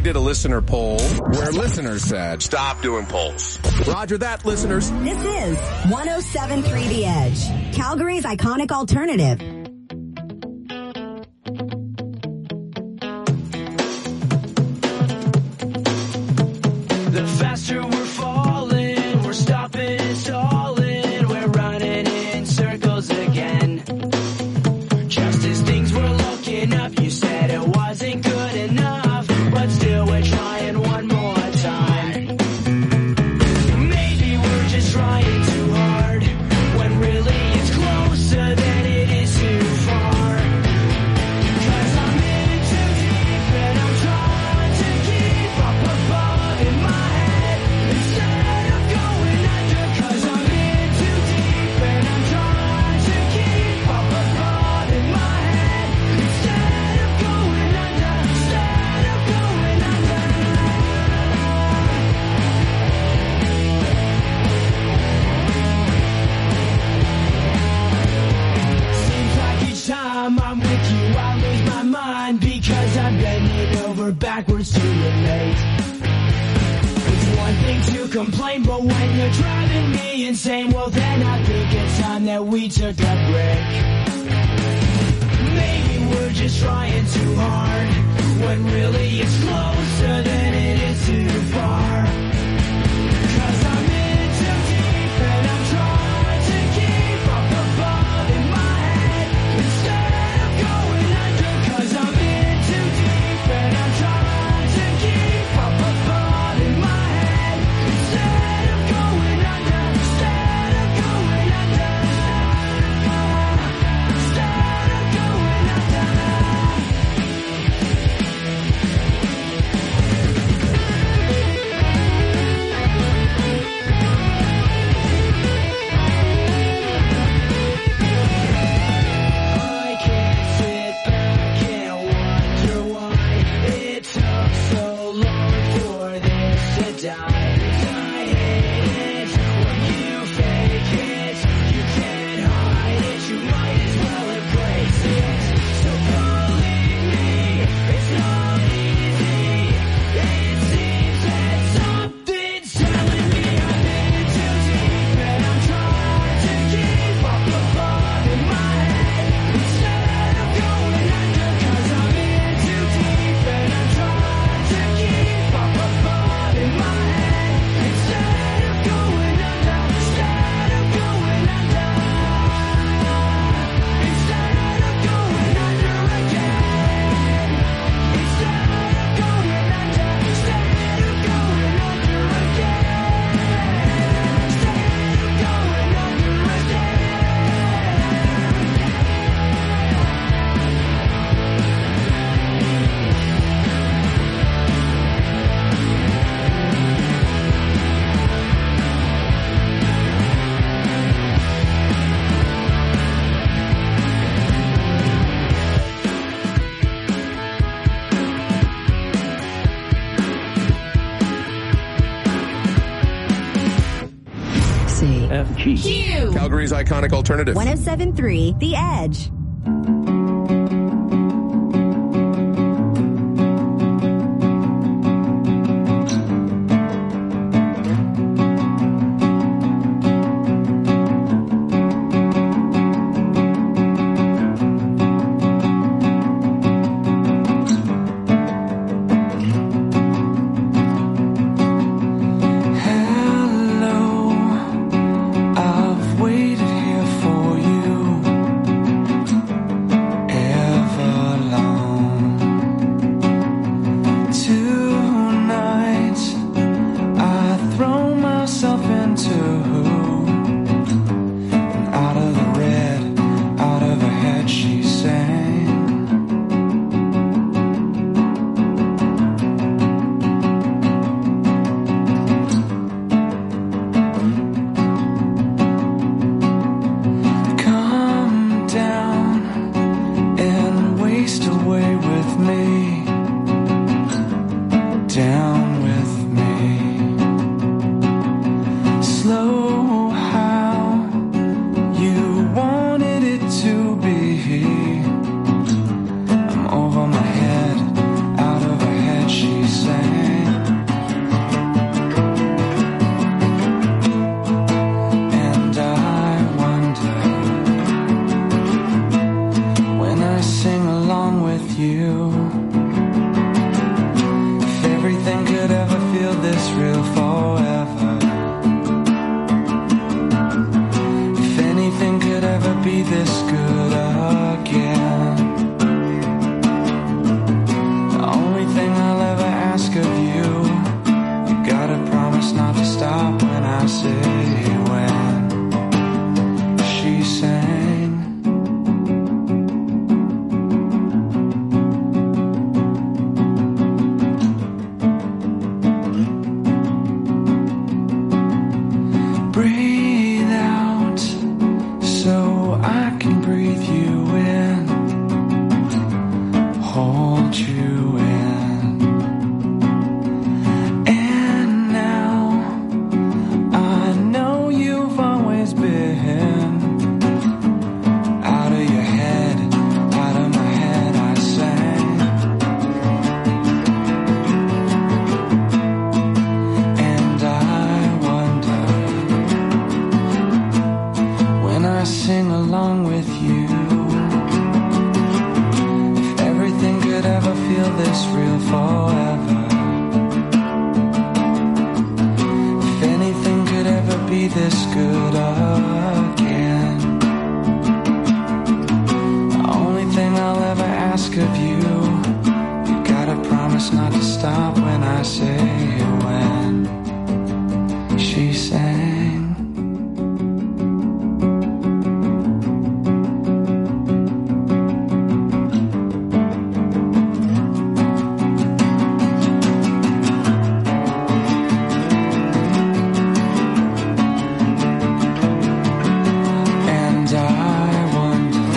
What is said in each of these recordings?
did a listener poll where listeners said, stop doing polls. Roger that, listeners. This is 107.3 The Edge, Calgary's iconic alternative. The faster we're falling, we're stopping and stalling, we're running in circles again. Just as things were looking up, you said it wasn't good enough, but still we're trying one more time. Maybe we're just trying too hard, when really it's closer than it is too far. 'Cause I'm in too deep and I'm trying to keep up above in my head instead of going under. 'Cause I'm in too deep and I'm trying to keep up above in my head instead of going under. Instead of going under. Seems like each time I'm with you, I lose my mind because I'm bending over backwards to relate. It's one thing to complain, but when you're driving me insane, well then I think it's time that we took a break. Maybe we're just trying too hard, when really it's closer than it is too far. 'Cause I'm in too deep and I'm trying to keep up above in my head instead of going under. 'Cause I'm in too deep and I'm trying to keep up above in my head instead of going under. Instead of going under. Instead of going under. I can't sit back and wonder why it took so long for this to die. I hate it when you fake it. You can't hide it. You might as well embrace it. So believe me, it's not easy. It seems that something's telling me I'm in too deep and I'm trying to keep up above in my head instead of going under. 'Cause I'm in too deep and I'm trying to keep up above in my head instead of going under. Instead of going under. Instead of going under again. Instead of going under. Instead of going under again. Instead of going under again. Q. Calgary's iconic alternative. 107.3 The Edge. Hello, I've waited here for you. this good again. The only thing I'll ever ask of you, you gotta promise not to stop when I say when. She sang. Breathe out so I can breathe you in, hold you in. And now I know you've always been out of your head, out of my head I sang. And I wonder, when I sing along with you, if everything could ever feel this real forever, if anything could ever be this good again. The only thing I'll ever ask of you, you gotta promise not to stop when I say when. She sang. And I wonder,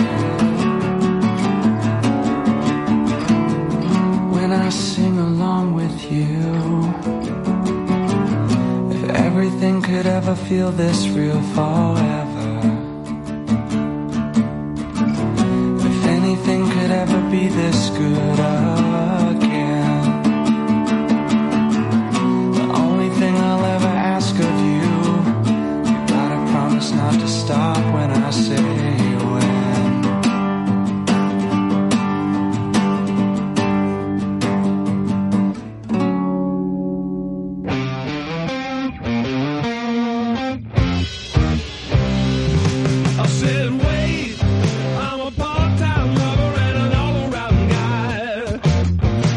when I sing along with you, if everything could ever feel this real forever, if anything could ever be this good again. The only thing I'll ever ask of you, you gotta promise not to stop when I say when. I said, wait, I'm a part-time lover and an all-around guy.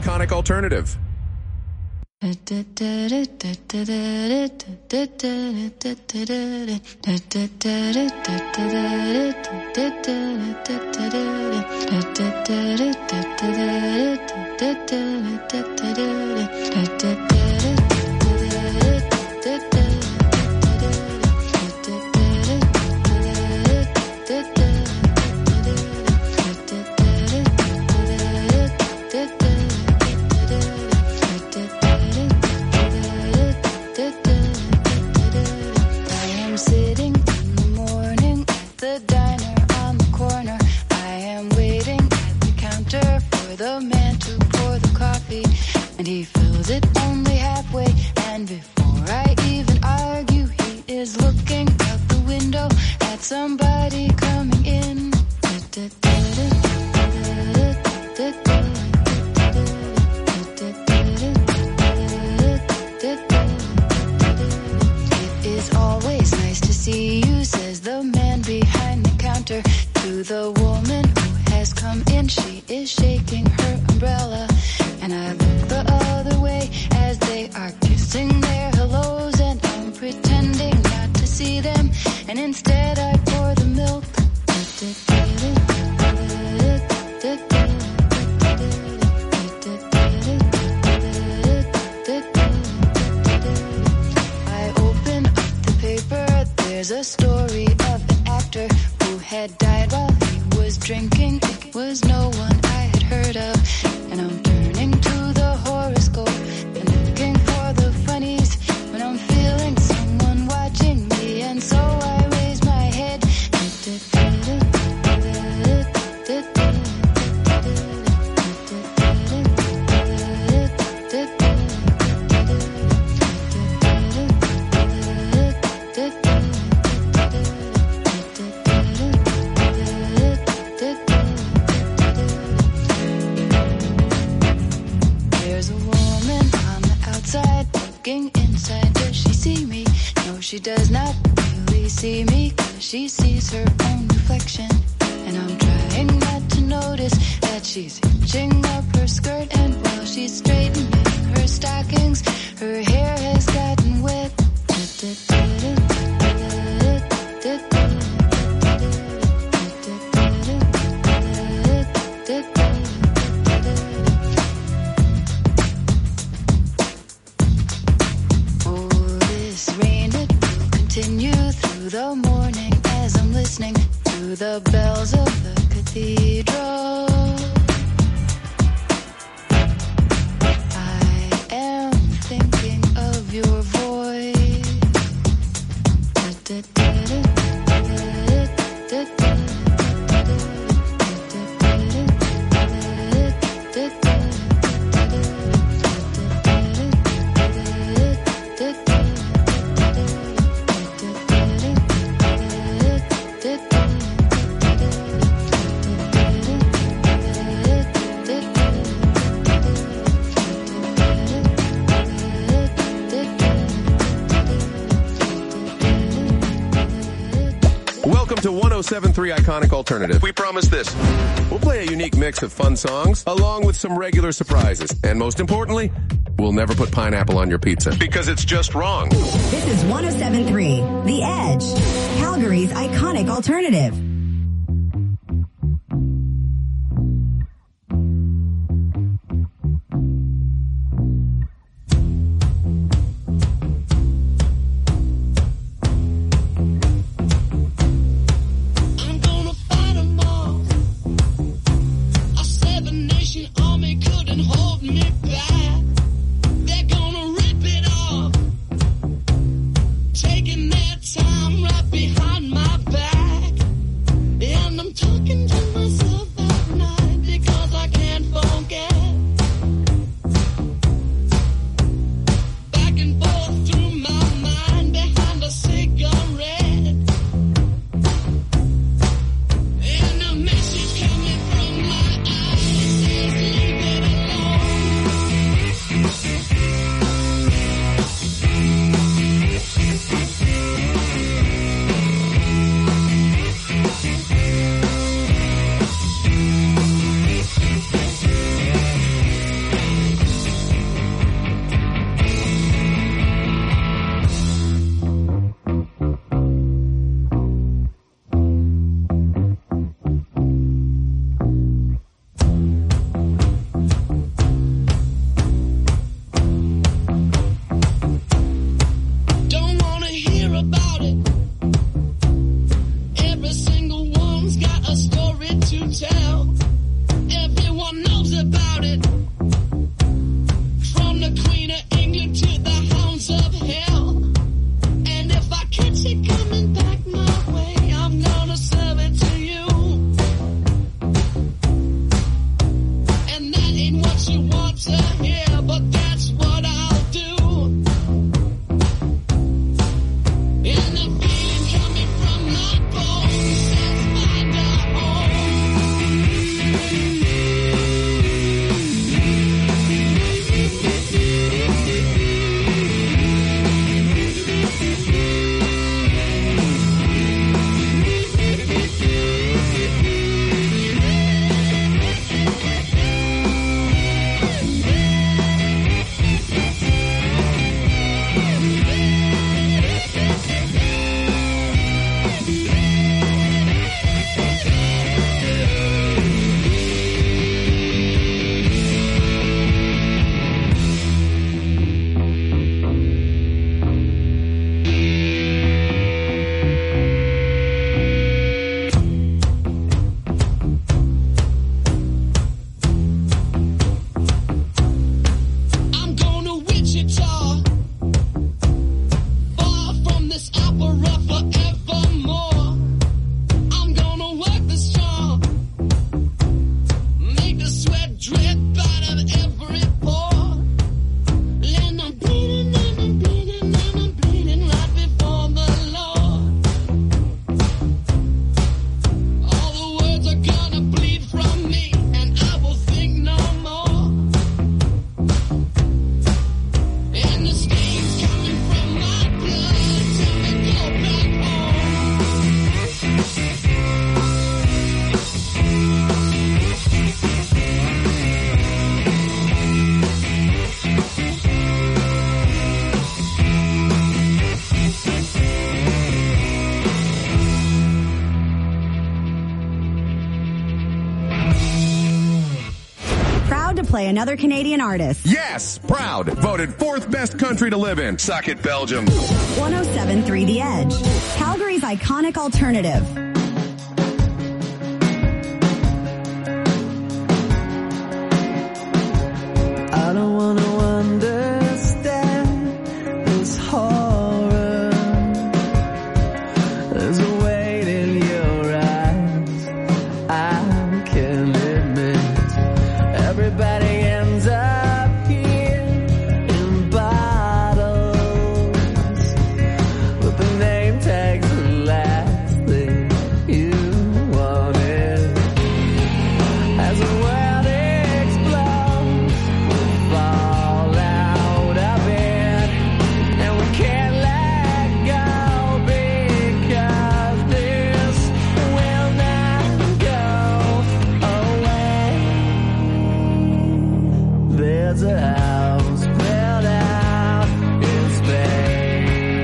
iconic alternative. And he fills it only halfway, and before I even argue, he is looking out the window at somebody coming in. It is always nice to see you, says the man behind the counter to the woman who has come in. She is shaking her umbrella, and I look the other way as they are kissing their hellos, and I'm pretending not to see them, and instead I pour the milk. I open up the paper, there's a story of an actor who had died while he was drinking. It was no one I had heard of, and I'm turning to the horoscope and looking for the funnies when I'm feeling someone watching me, and so I raise my head. Inside, does she see me? No, she does not really see me, 'cause she sees her own reflection. And I'm trying not to notice that she's hitching up her skirt, and while she's straightening her stockings, her hair has gotten wet. Continue through the morning as I'm listening to the bells of the cathedral. I am thinking of your voice. To 107.3 Iconic Alternative. We promise this. We'll play a unique mix of fun songs along with some regular surprises. And most importantly, we'll never put pineapple on your pizza because it's just wrong. This is 107.3 The Edge, Calgary's iconic alternative. Taking their time right behind my back. Play another Canadian artist. Yes, proud. Voted fourth best country to live in. Suck it, Belgium. 107.3 The Edge. Calgary's iconic alternative. I don't want to understand this horror. There's a weight in your eyes, I can admit. Everybody ends up here in bottles with the name tags the last thing you wanted. As the world explodes, we fall out of it, and we can't let go because this will not go away. There's a house built out in space.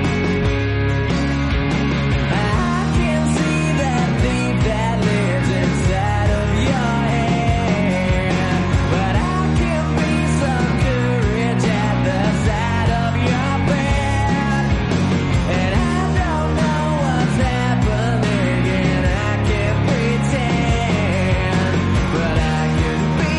I can see that thief that lives inside of your head, but I can be some courage at the side of your bed. And I don't know what's happening, and I can't pretend, but I can be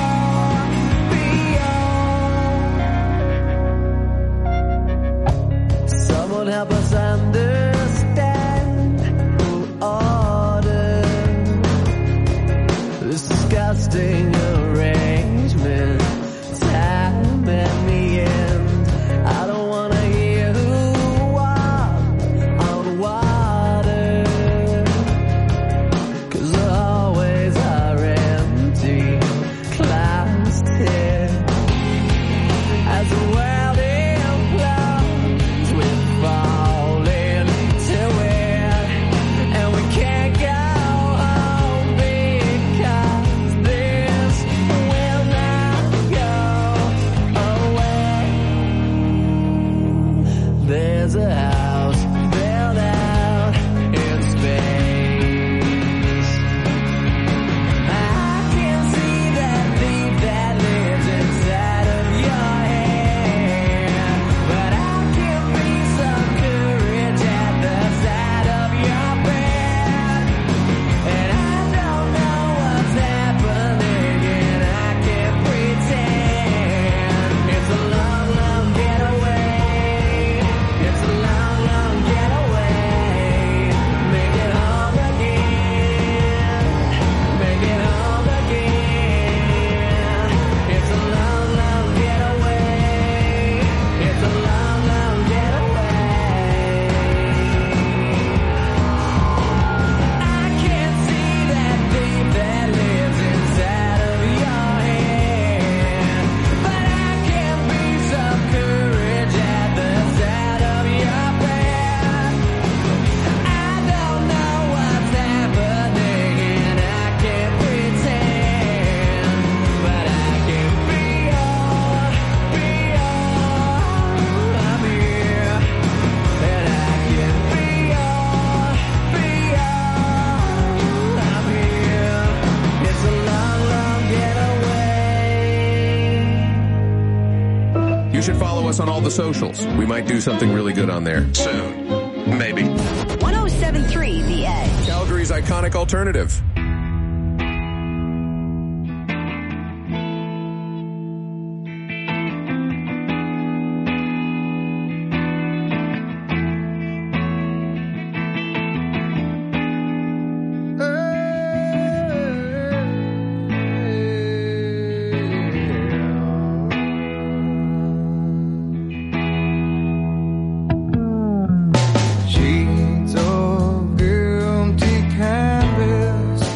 someone help us understand who ordered this disgusting arrangement. Time at the end. I don't want to hear who walked on water, 'cause the hallways are empty, closed here. As the world implodes, we fall You should follow us on all the socials. We might do something really good on there soon. Maybe. 107.3 The Edge. Calgary's iconic alternative. Sheets of empty canvas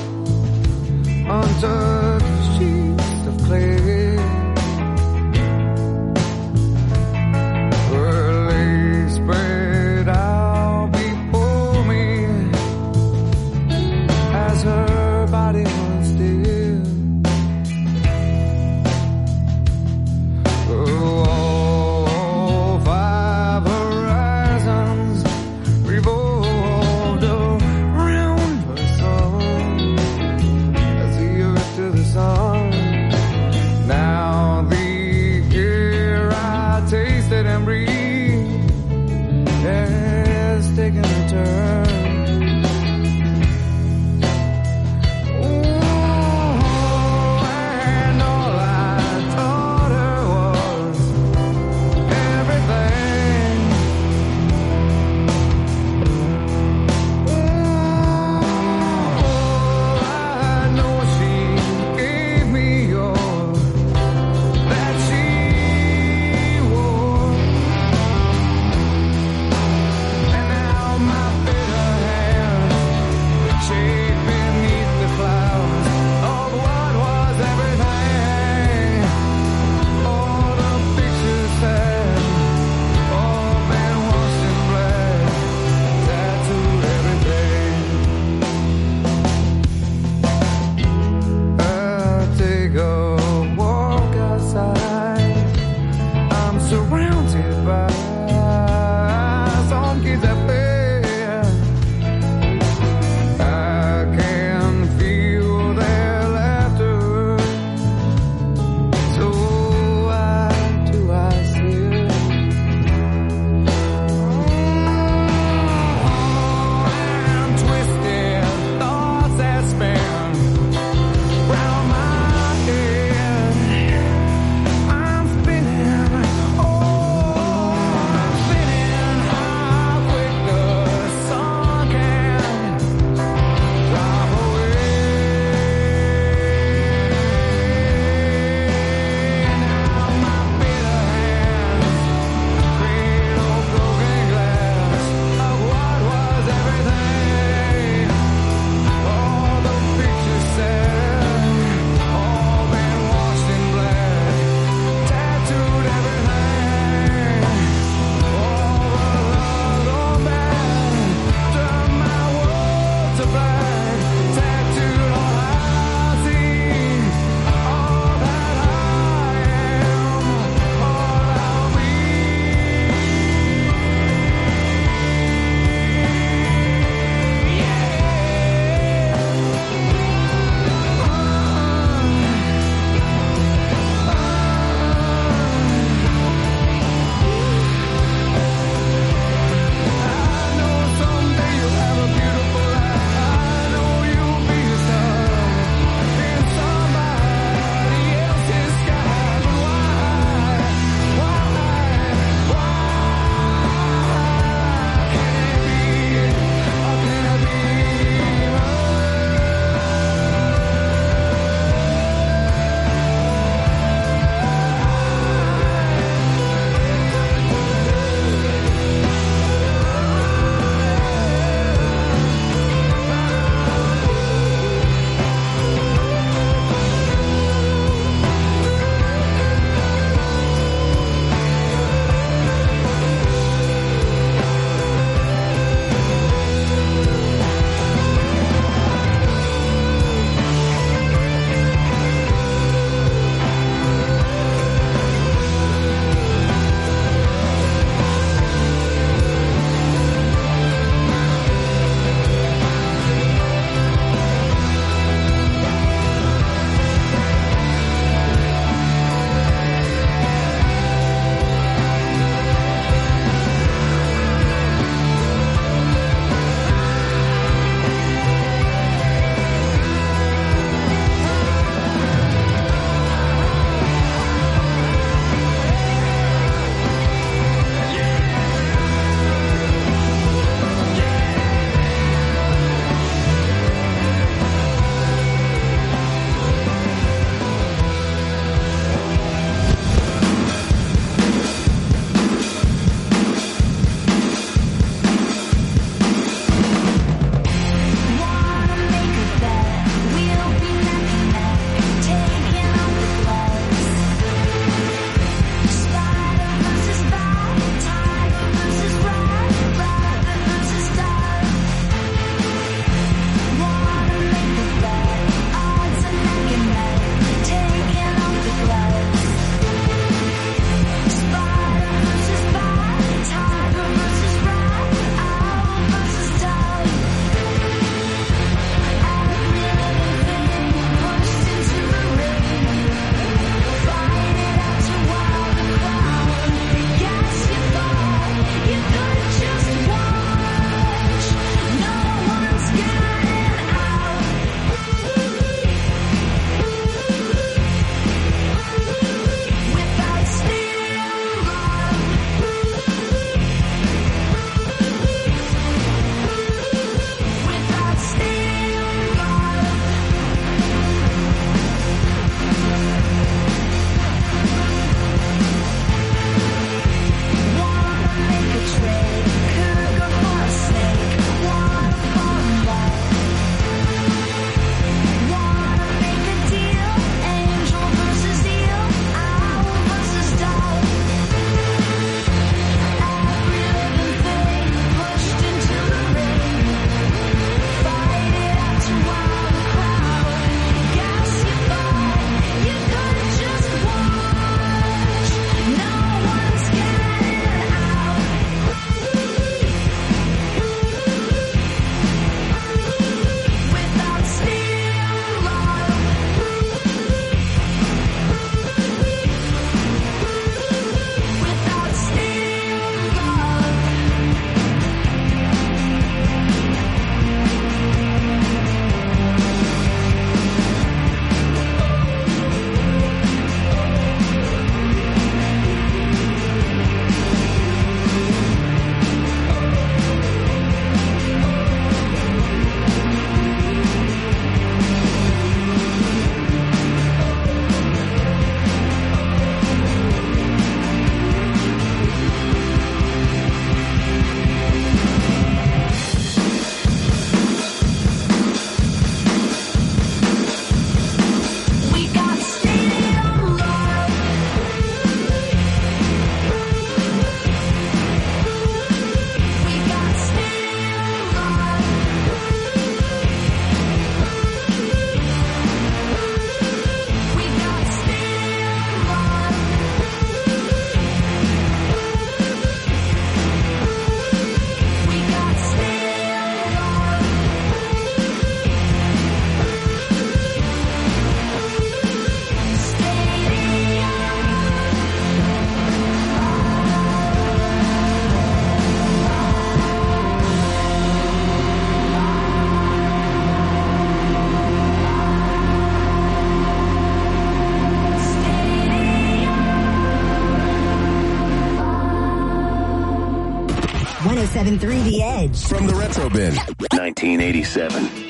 107.3 The Edge. From the Retro Bin. 1987.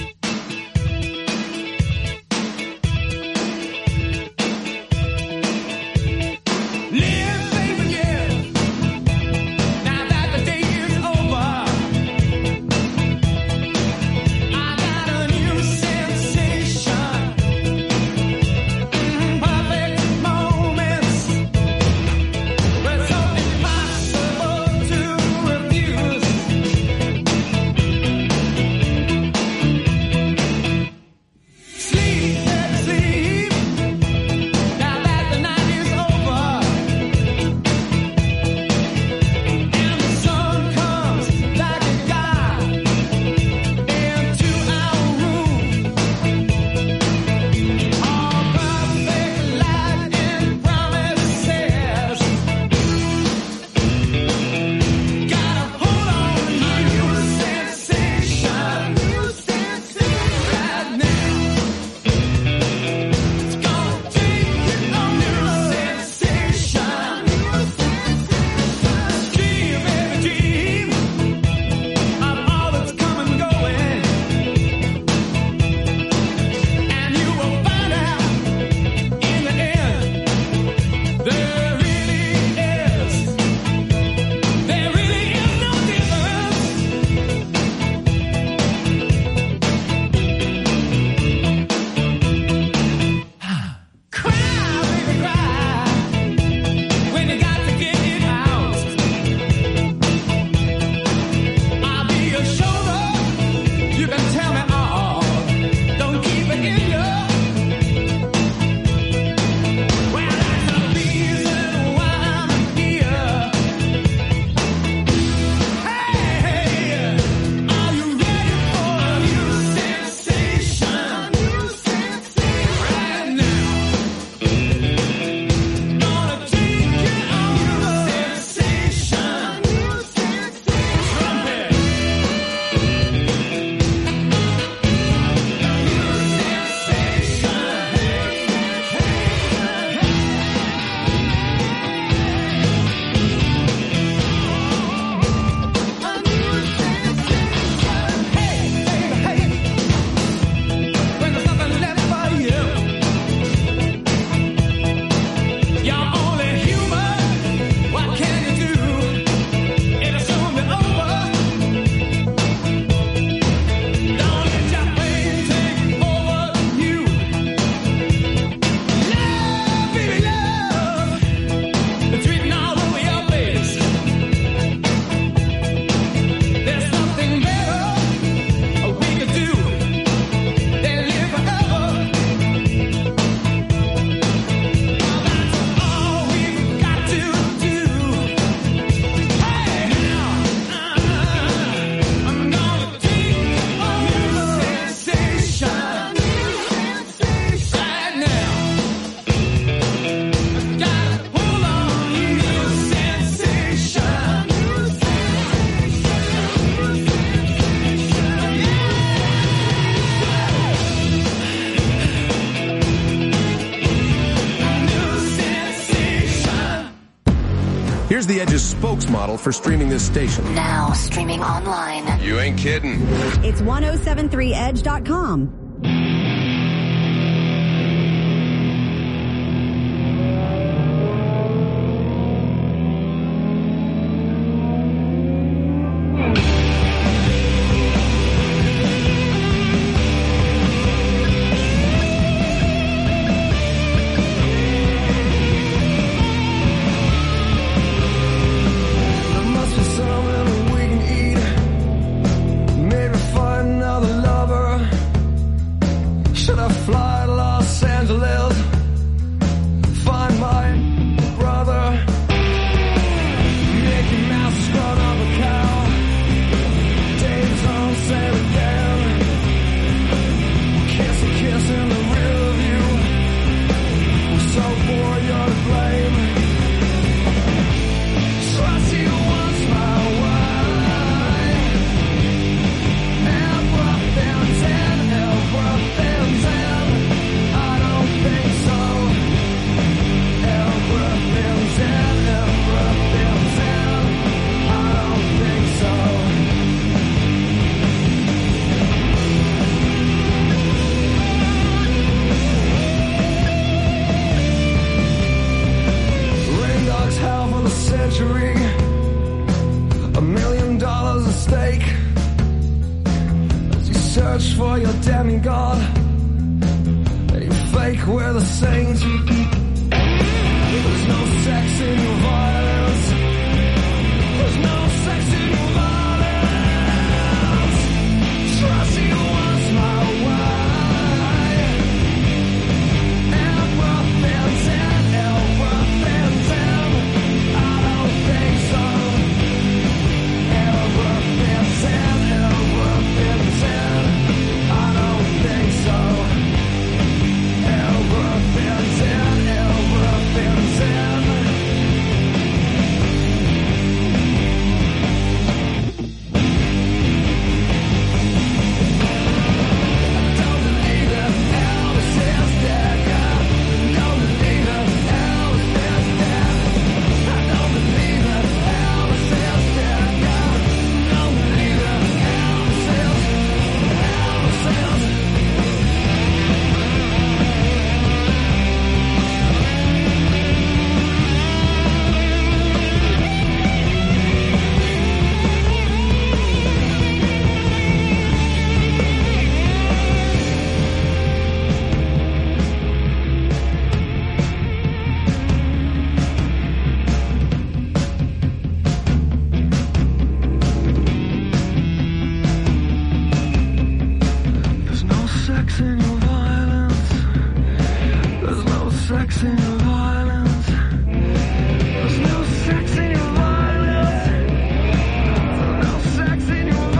Here's the Edge's spokesmodel for streaming this station. Now streaming online. You ain't kidding. It's 1073edge.com. search for your demigod, and you fake we're the saints. There's no sex in your violence. There's no sex in your violence. Trust you was my way. Everything's in, everything's in. I don't think so. Everything's in, everything's in. I don't think so. Everything's in, everything's in. Don't believe it, Elvis is dead, yeah. Don't believe it, Elvis is dead. I don't believe it, Elvis is dead, yeah. Don't believe it, Elvis is. There's no sex in your violence. There's no sex in your violence. There's no sex in your violence. There's no sex in your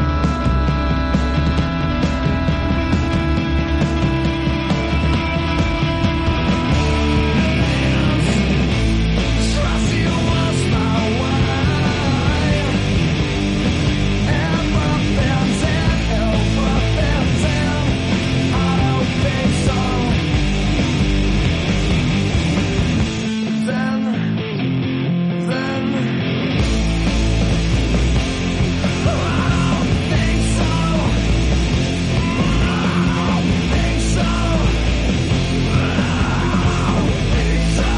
violence. Trust you was my way. Everything's in, everything's in. I don't think so. Then, I don't think so. I don't think so. I don't think so.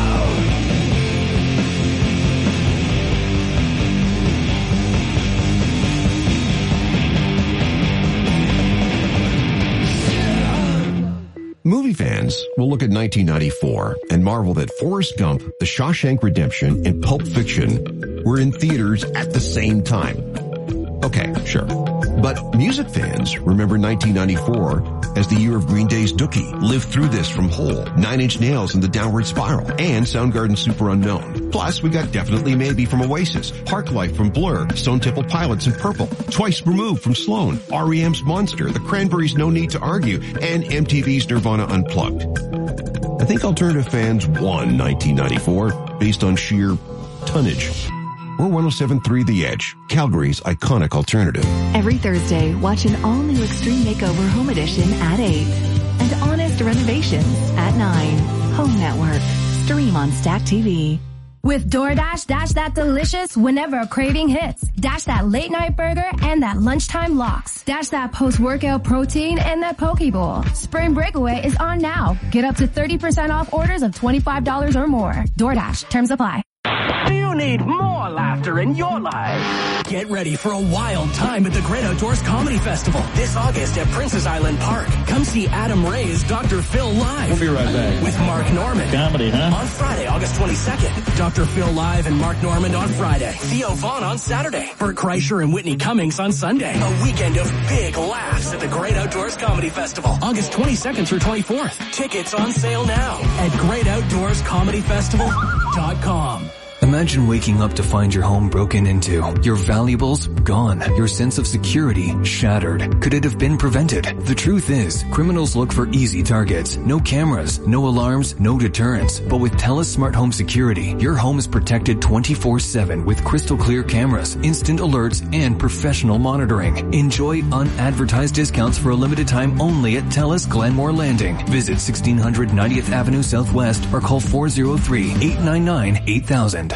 Movie fans will look at 1994 and marvel that Forrest Gump, The Shawshank Redemption, and Pulp Fiction were in theaters at the same time. Okay, sure. But music fans remember 1994 as the year of Green Day's Dookie, Live Through This from Hole, Nine Inch Nails and the Downward Spiral, and Soundgarden's Super Unknown. Plus, we got Definitely Maybe from Oasis, Parklife from Blur, Stone Temple Pilots and Purple, Twice Removed from Sloan, REM's Monster, The Cranberries' No Need to Argue, and MTV's Nirvana Unplugged. I think alternative fans won 1994 based on sheer tonnage. We're 107.3 The Edge, Calgary's iconic alternative. Every Thursday, watch an all-new Extreme Makeover Home Edition at 8 and Honest Renovations at 9. Home Network. Stream on Stack TV. With DoorDash, dash that delicious whenever a craving hits. Dash that late night burger and that lunchtime lox. Dash that post-workout protein and that poke bowl. Spring Breakaway is on now. Get up to 30% off orders of $25 or more. DoorDash. Terms apply. Do you need more laughter in your life? Get ready for a wild time at the Great Outdoors Comedy Festival this August at Princess Island Park. Come see Adam Ray's Dr. Phil live. We'll be right back. With Mark Norman. Comedy, huh? On Friday, August 22nd. Dr. Phil live and Mark Norman on Friday. Theo Vaughn on Saturday. Bert Kreischer and Whitney Cummings on Sunday. A weekend of big laughs at the Great Outdoors Comedy Festival. August 22nd through 24th. Tickets on sale now at greatoutdoorscomedyfestival.com. Imagine waking up to find your home broken into, your valuables gone, your sense of security shattered. Could it have been prevented? The truth is, criminals look for easy targets. No cameras, no alarms, no deterrents. But with TELUS Smart Home Security, your home is protected 24/7 with crystal clear cameras, instant alerts, and professional monitoring. Enjoy unadvertised discounts for a limited time only at TELUS Glenmore Landing. Visit 1600 90th Avenue Southwest or call 403-899-8000.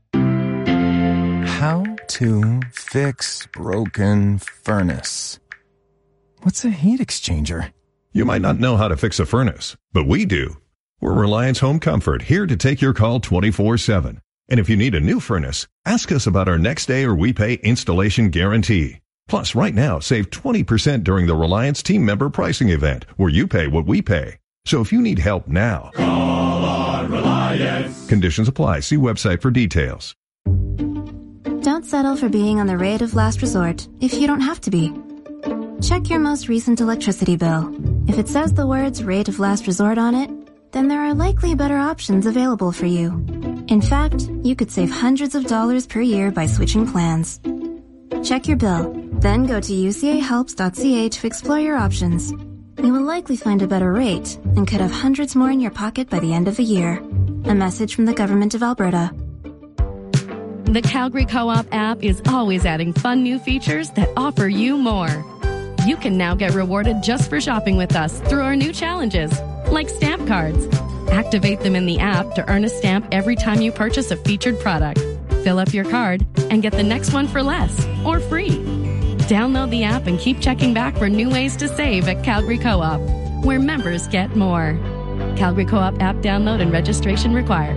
How to fix broken furnace. What's a heat exchanger? You might not know how to fix a furnace, but we do. We're Reliance Home Comfort, here to take your call 24/7. And if you need a new furnace, ask us about our next day or we pay installation guarantee. Plus, right now, save 20% during the Reliance team member pricing event, where you pay what we pay. So if you need help now, call on Reliance. Conditions apply. See website for details. Don't settle for being on the rate of last resort if you don't have to be. Check your most recent electricity bill. If it says the words rate of last resort on it, then there are likely better options available for you. In fact, you could save hundreds of dollars per year by switching plans. Check your bill, then go to ucahelps.ca to explore your options. You will likely find a better rate and could have hundreds more in your pocket by the end of the year. A message from the Government of Alberta. The Calgary Co-op app is always adding fun new features that offer you more. You can now get rewarded just for shopping with us through our new challenges, like stamp cards. Activate them in the app to earn a stamp every time you purchase a featured product. Fill up your card and get the next one for less or free. Download the app and keep checking back for new ways to save at Calgary Co-op, where members get more. Calgary Co-op app download and registration required.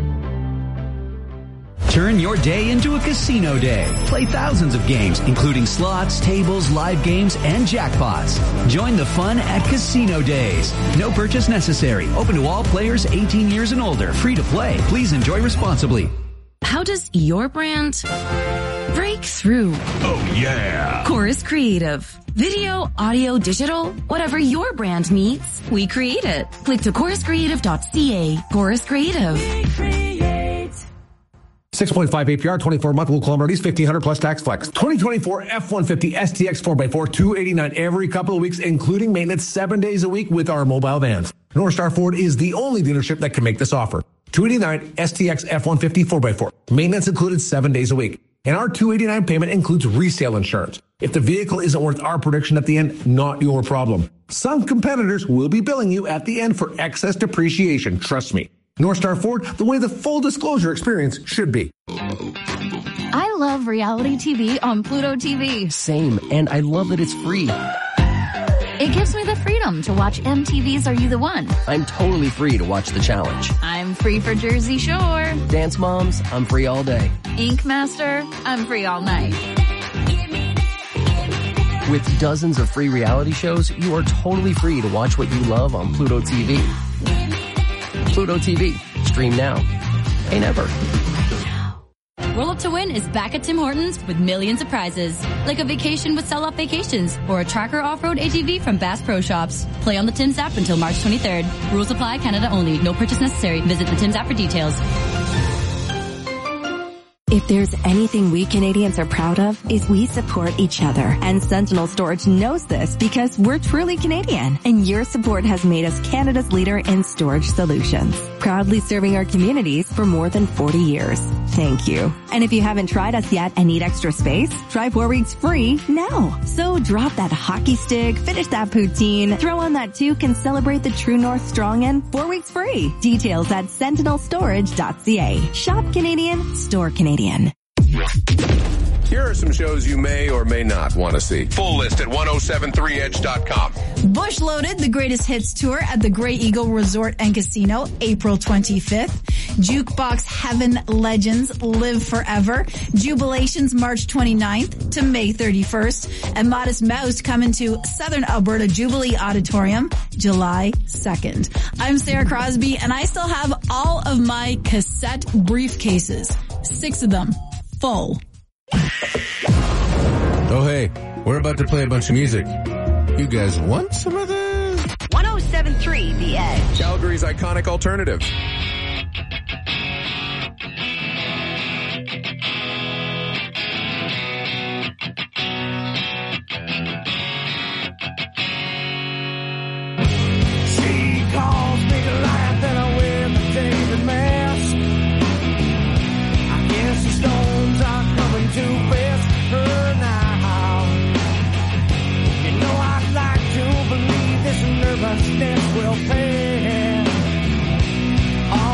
Turn your day into a casino day. Play thousands of games, including slots, tables, live games, and jackpots. Join the fun at Casino Days. No purchase necessary. Open to all players 18 years and older. Free to play. Please enjoy responsibly. How does your brand break through? Oh, yeah. Chorus Creative. Video, audio, digital, whatever your brand needs, we create it. Click to choruscreative.ca. Chorus Creative. 6.5 APR, 24-month, low kilometer lease, 1,500 plus tax flex. 2024 F-150 STX 4x4, $289 every couple of weeks, including maintenance 7 days a week with our mobile vans. North Star Ford is the only dealership that can make this offer. $289 STX F-150 4x4. Maintenance included 7 days a week. And our $289 payment includes resale insurance. If the vehicle isn't worth our prediction at the end, not your problem. Some competitors will be billing you at the end for excess depreciation. Trust me. North Star Ford, the way the full disclosure experience should be. I love reality TV on Pluto TV. Same, and I love that it's free. It gives me the freedom to watch MTV's Are You the One? I'm totally free to watch The Challenge. I'm free for Jersey Shore. Dance Moms, I'm free all day. Ink Master, I'm free all night. With dozens of free reality shows, you are totally free to watch what you love on Pluto TV. Pluto TV. Stream now. Pay never. Roll Up to Win is back at Tim Hortons with millions of prizes, like a vacation with Sell Off Vacations or a Tracker Off-Road ATV from Bass Pro Shops. Play on the Tim's app until March 23rd. Rules apply, Canada only. No purchase necessary. Visit the Tim's app for details. If there's anything we Canadians are proud of, is we support each other. And Sentinel Storage knows this because we're truly Canadian. And your support has made us Canada's leader in storage solutions. Proudly serving our communities for more than 40 years. Thank you. And if you haven't tried us yet and need extra space, try 4 weeks free now. So drop that hockey stick, finish that poutine, throw on that toque, and celebrate the True North strong in 4 weeks free. Details at sentinelstorage.ca. Shop Canadian, store Canadian. Here are some shows you may or may not want to see. Full list at 1073edge.com. Bush Loaded, the Greatest Hits Tour at the Grey Eagle Resort and Casino, April 25th. Jukebox Heaven Legends Live Forever. Jubilations, March 29th to May 31st. And Modest Mouse coming to Southern Alberta Jubilee Auditorium, July 2nd. I'm Sarah Crosby, and I still have all of my cassette briefcases. 6 of them. Full. Oh, hey, we're about to play a bunch of music. You guys want some of this? 107.3 The Edge. Calgary's iconic alternative. She calls me Goliath and I wear my David mask. I guess the storms are coming to best her now. You know I'd like to believe this nervousness will pass.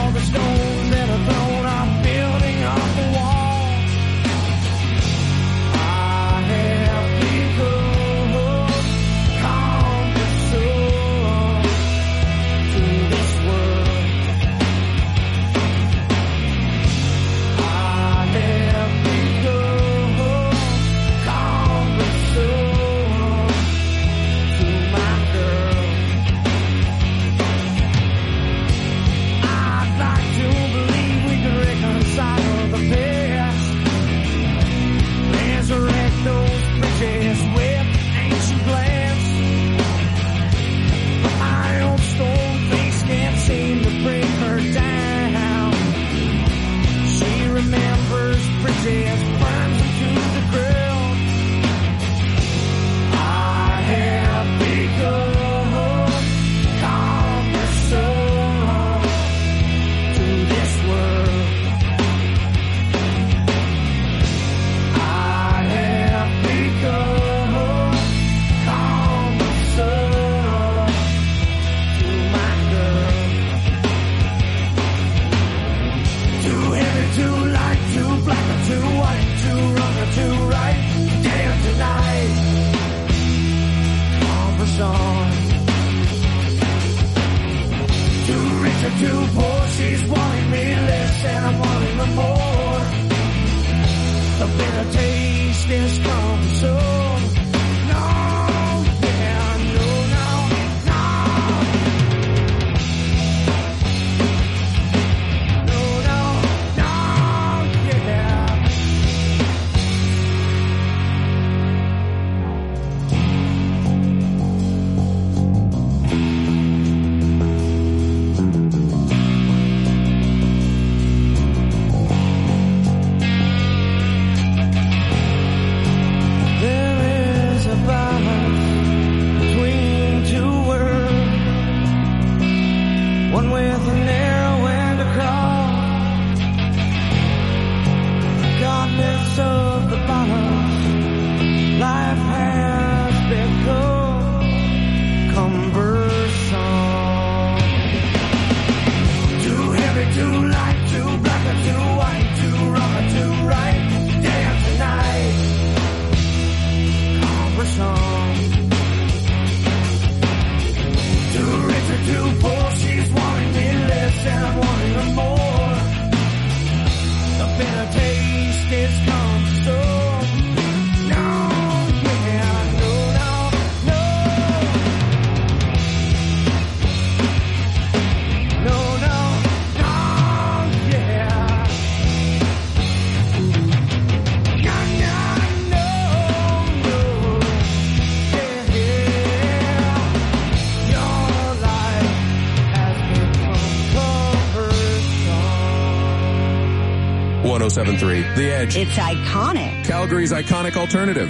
Too poor, she's wanting me less, and I'm wanting her more. The bitter taste is coming soon. No, yeah, no, no, no. No, no, no, yeah. One with a narrow end to cross. Regardless of the balance, life has become cumbersome. Too heavy, too light, too black or too white, too wrong or too right. Day after night, cumbersome. Too rich or too poor, she's wanting me less and I'm wanting her more. The bitter taste is come so. No, yeah, no, no, no. No, no, no, yeah. No, no, no, no. Yeah, yeah. Your life has become cumbersome. 107.3 The Edge. It's iconic. Calgary's iconic alternative.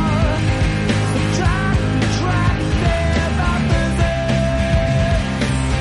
Try, try, live out the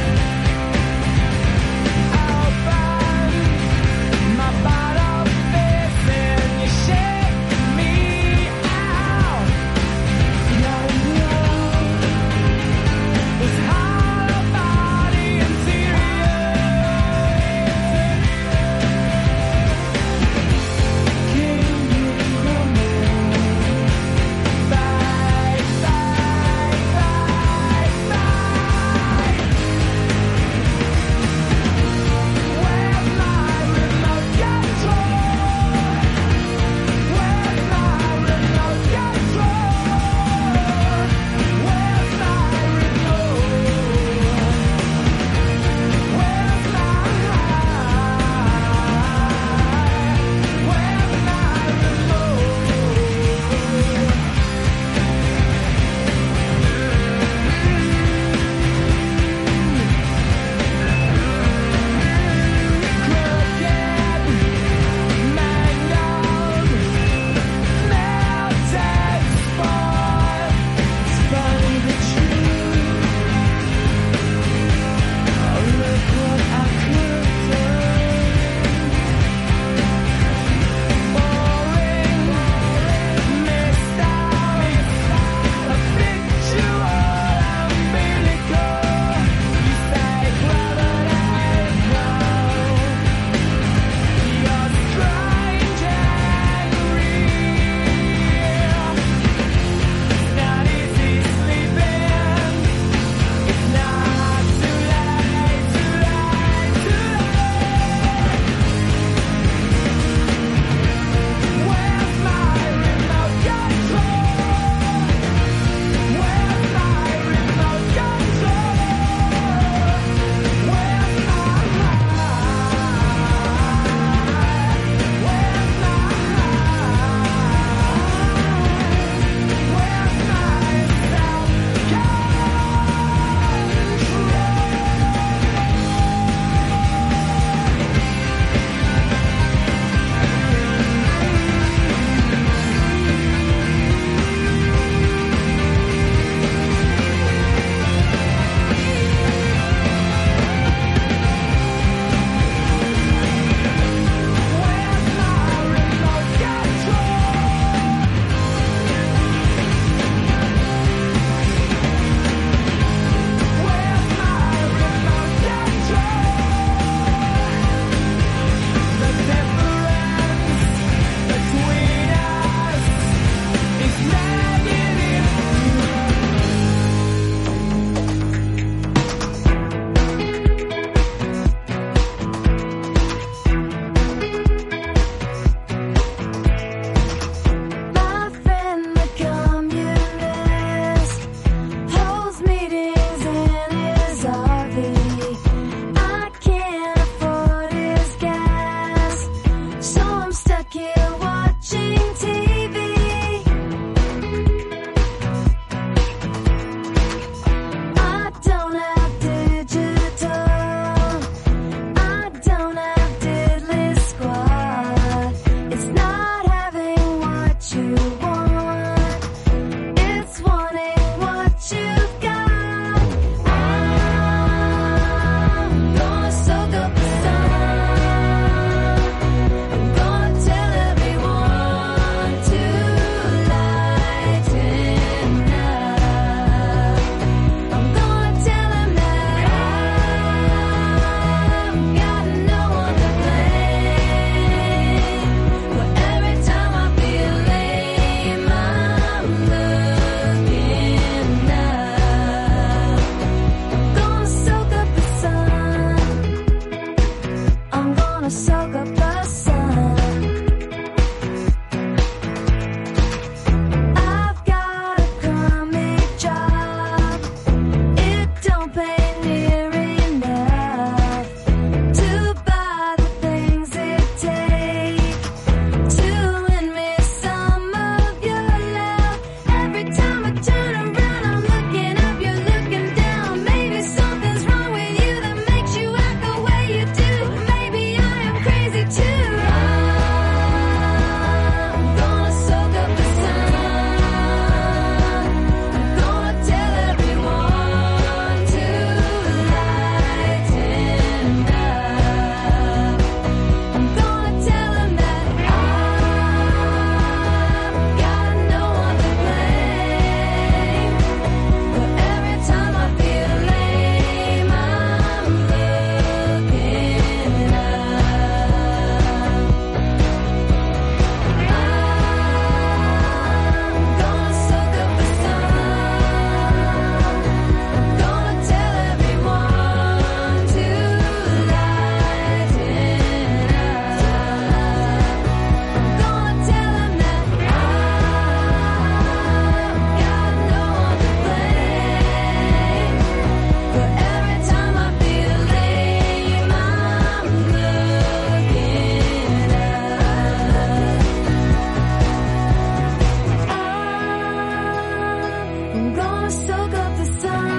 wanna soak up the sun.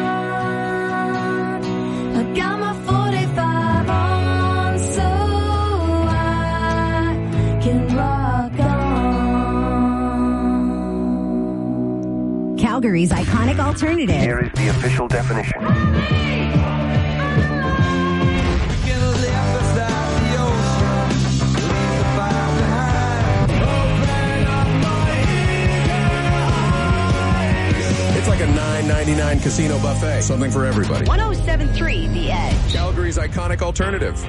I got my 45 on so I can rock on. Calgary's iconic alternative. Here is the official definition. It's like a $9.99 casino buffet. Something for everybody. 107.3 The Edge. Calgary's iconic alternative.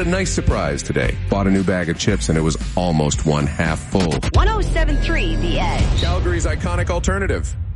nice surprise today. Bought a new bag of chips and it was almost one half full. 107.3 The Edge. Calgary's iconic alternative.